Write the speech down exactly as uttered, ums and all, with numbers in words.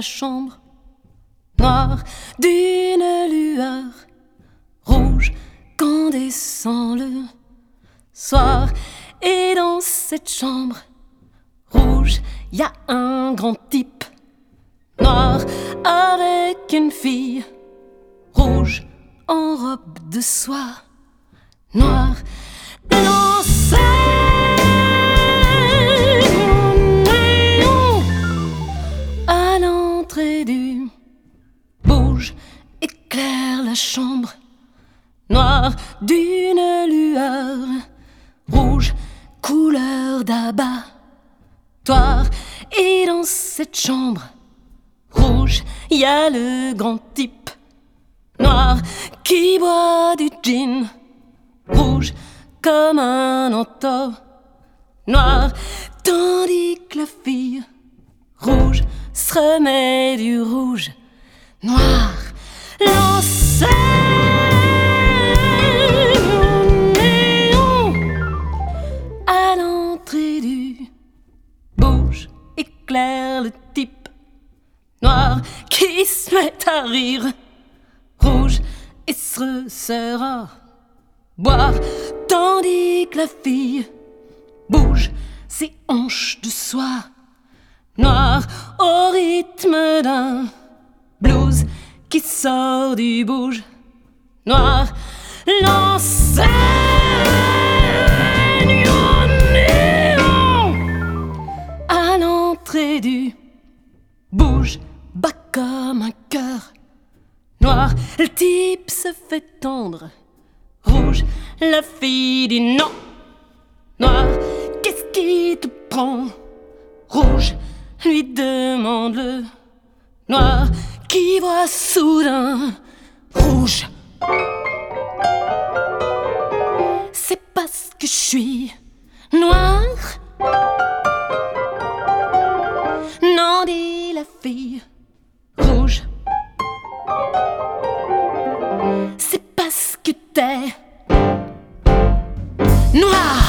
chambre noire d'une lueur rouge quand descend le soir. Et dans cette chambre rouge, y a un grand type noir avec une fille rouge en robe de soie noire. Lancez à l'entrée du bouge éclaire la chambre noire d'une lueur rouge couleur d'abattoir. Et dans cette chambre rouge, y a le grand type noir qui boit du gin rouge comme un entonnoir, tandis que la fille rouge se remet du rouge noir. Lancez au néon à l'entrée du bouge éclaire le type noir qui se met à rire rouge et se resserre à boire, tandis que la fille bouge ses hanches de soie noire au rythme d'un blues qui sort du bouge noir. L'enseigne au néon à l'entrée du bouge bat comme un cœur noir. Le type se fait tendre rouge, la fille dit non noir. Qu'est-ce qui te prend rouge, lui demande le noir qui voit soudain rouge. C'est parce que je suis noir, non, dit la fille rouge. C'est parce que t'es noir.